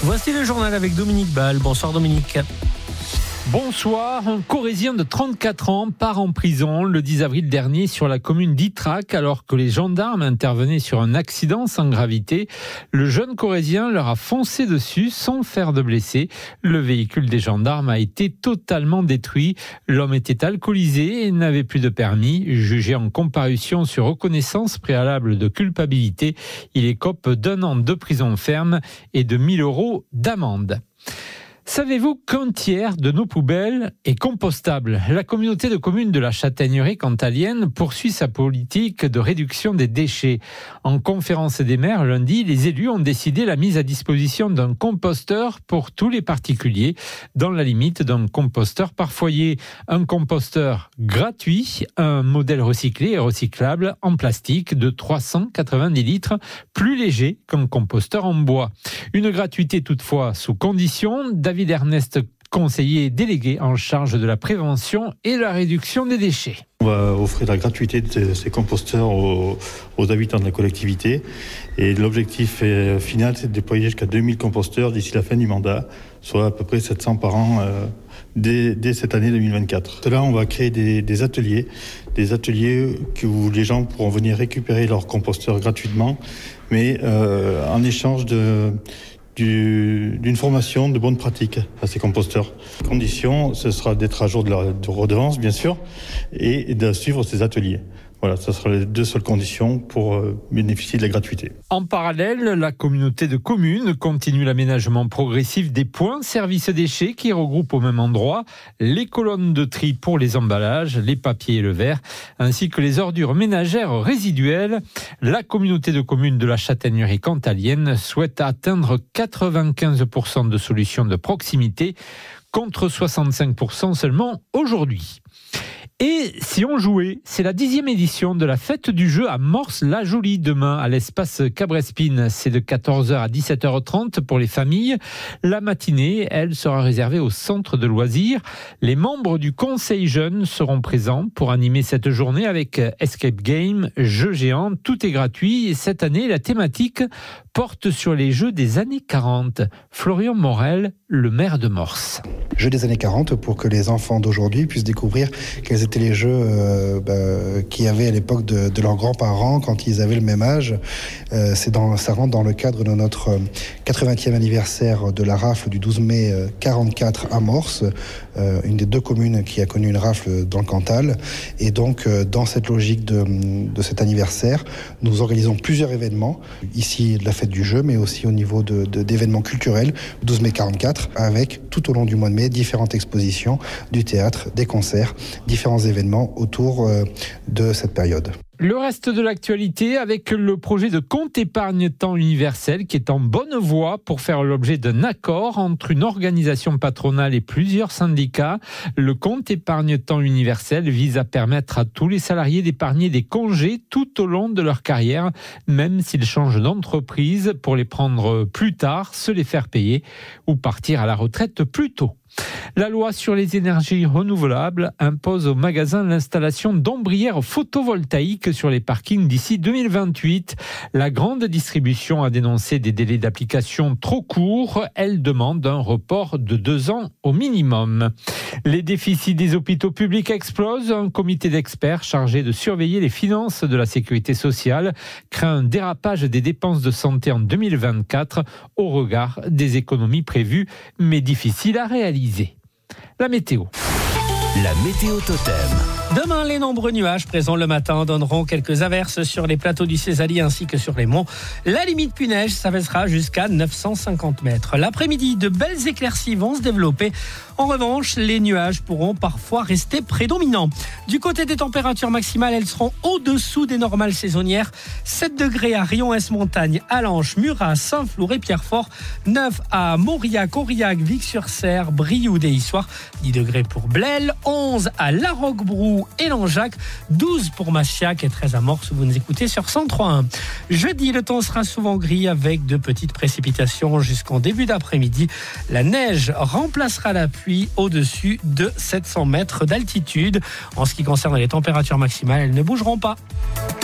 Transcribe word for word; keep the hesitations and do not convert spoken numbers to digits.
Voici le journal avec Dominique Ball. Bonsoir Dominique. Bonsoir, un Corrézien de trente-quatre ans part en prison le dix avril dernier sur la commune d'Ytrac alors que les gendarmes intervenaient sur un accident sans gravité. Le jeune Corrézien leur a foncé dessus sans faire de blessés. Le véhicule des gendarmes a été totalement détruit. L'homme était alcoolisé et n'avait plus de permis. Jugé en comparution sur reconnaissance préalable de culpabilité, il écope d'un an de prison ferme et de mille euros d'amende. Savez-vous qu'un tiers de nos poubelles est compostable ? La communauté de communes de la Châtaigneraie cantalienne poursuit sa politique de réduction des déchets. En conférence des maires lundi, les élus ont décidé la mise à disposition d'un composteur pour tous les particuliers, dans la limite d'un composteur par foyer. Un composteur gratuit, un modèle recyclé et recyclable en plastique de trois cent quatre-vingt-dix litres, plus léger qu'un composteur en bois. Une gratuité toutefois sous condition. David Ernest, conseiller délégué en charge de la prévention et de la réduction des déchets. On va offrir la gratuité de ces composteurs aux, aux habitants de la collectivité. Et l'objectif final, c'est de déployer jusqu'à deux mille composteurs d'ici la fin du mandat, soit à peu près sept cents par an euh, dès, dès cette année deux mille vingt-quatre. Là, on va créer des, des ateliers, des ateliers où les gens pourront venir récupérer leurs composteurs gratuitement, mais euh, en échange de... Du, d'une formation de bonnes pratiques à ces composteurs. La condition, ce sera d'être à jour de la de redevance, bien sûr, et de suivre ces ateliers. Voilà, ce sera les deux seules conditions pour euh, bénéficier de la gratuité. En parallèle, la communauté de communes continue l'aménagement progressif des points service déchets qui regroupent au même endroit les colonnes de tri pour les emballages, les papiers et le verre, ainsi que les ordures ménagères résiduelles. La communauté de communes de la Châtaigneraie cantalienne souhaite atteindre quatre-vingt-quinze pour cent de solutions de proximité contre soixante-cinq pour cent seulement aujourd'hui. Et si on jouait, c'est la dixième édition de la fête du jeu à Morse-la-Jolie demain à l'espace Cabrespine. C'est de quatorze heures à dix-sept heures trente pour les familles. La matinée, elle sera réservée au centre de loisirs. Les membres du conseil jeune seront présents pour animer cette journée avec escape game, jeux géants. Tout est gratuit et cette année, la thématique porte sur les jeux des années quarante. Florian Morel, le maire de Morse. Jeux des années quarante pour que les enfants d'aujourd'hui puissent découvrir quels étaient les jeux euh, bah, qu'il y avait à l'époque de, de leurs grands-parents quand ils avaient le même âge. Euh, c'est dans, ça rentre dans le cadre de notre quatre-vingtième anniversaire de la rafle du douze mai quarante-quatre à Morse, euh, une des deux communes qui a connu une rafle dans le Cantal. Et donc, euh, dans cette logique de, de cet anniversaire, nous organisons plusieurs événements. Ici, de la fête du jeu, mais aussi au niveau de, de, d'événements culturels, douze mai quarante-quatre, avec tout au long du mois de mai, différentes expositions, du théâtre, des concerts, différents événements autour euh, de cette période. Le reste de l'actualité avec le projet de compte épargne temps universel qui est en bonne voie pour faire l'objet d'un accord entre une organisation patronale et plusieurs syndicats. Le compte épargne temps universel vise à permettre à tous les salariés d'épargner des congés tout au long de leur carrière, même s'ils changent d'entreprise pour les prendre plus tard, se les faire payer ou partir à la retraite plus tôt. La loi sur les énergies renouvelables impose aux magasins l'installation d'ombrières photovoltaïques sur les parkings d'ici deux mille vingt-huit. La grande distribution a dénoncé des délais d'application trop courts. Elle demande un report de deux ans au minimum. Les déficits des hôpitaux publics explosent. Un comité d'experts chargé de surveiller les finances de la sécurité sociale craint un dérapage des dépenses de santé en deux mille vingt-quatre au regard des économies prévues, mais difficiles à réaliser. La météo. La météo totem. Demain, les nombreux nuages présents le matin donneront quelques averses sur les plateaux du Césalie ainsi que sur les monts. La limite pluie neige s'abaissera jusqu'à neuf cent cinquante mètres. L'après-midi, de belles éclaircies vont se développer. En revanche, les nuages pourront parfois rester prédominants. Du côté des températures maximales, elles seront au-dessous des normales saisonnières. sept degrés à Rion-Ès-Montagne, Allanche, Murat, Saint-Flour et Pierrefort. neuf à Mauriac, Aurillac, Vic-sur-Serre, Brioude et Issoire. dix degrés pour Blel. onze à La Roquebrou et Langeac, douze pour Massiac et treize à Morse où vous nous écoutez sur cent trois point un. Jeudi, le temps sera souvent gris avec de petites précipitations jusqu'en début d'après-midi. La neige remplacera la pluie au-dessus de sept cents mètres d'altitude. En ce qui concerne les températures maximales, elles ne bougeront pas.